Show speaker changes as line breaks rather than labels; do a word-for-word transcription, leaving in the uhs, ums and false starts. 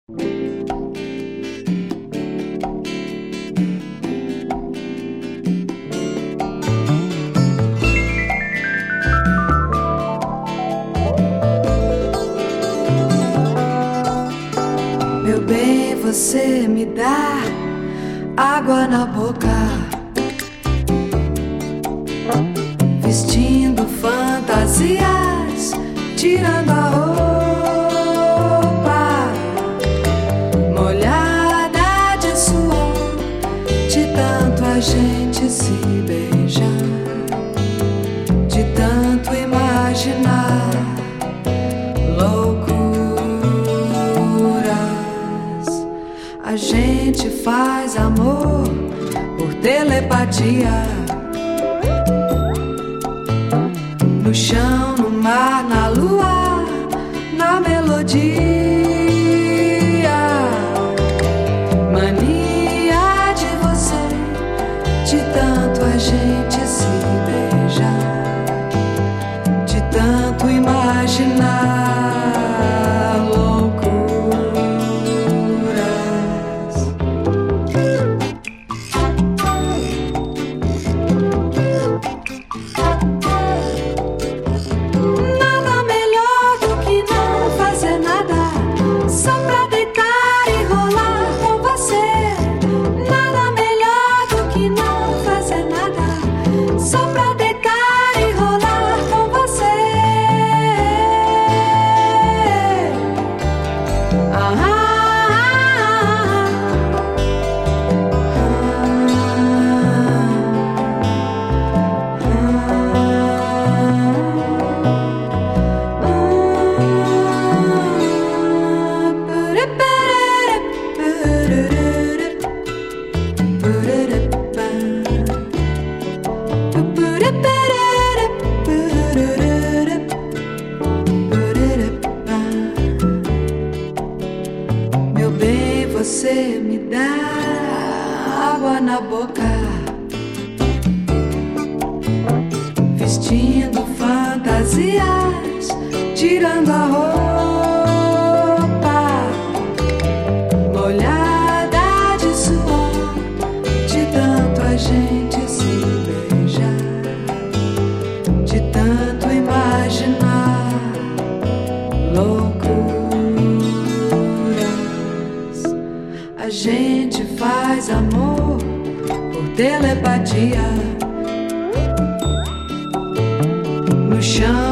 Meu bem, você me dá água na boca, vestindo fantasias, tirando a roupa, molhada de suor, de tanto a gente se beijar, de tanto imaginar loucuras. A gente faz amor por telepatia, no chão, no mar, na lua, na melodia. Mania de você, de tanto a gente se beijar, de tanto imaginar loucuras. Nada melhor do que não fazer nada, só pra deitar e rolar com você. Nada melhor do que não fazer nada, só pra deitar e rolar com você. Ah, ah, ah, meu bem, você me dá água na boca, vestindo fantasias, tirando a roupa, molhada de suor, de tanto a gente se beijar, de tanto imaginar loucuras. A gente faz amor por telepatia, no chão,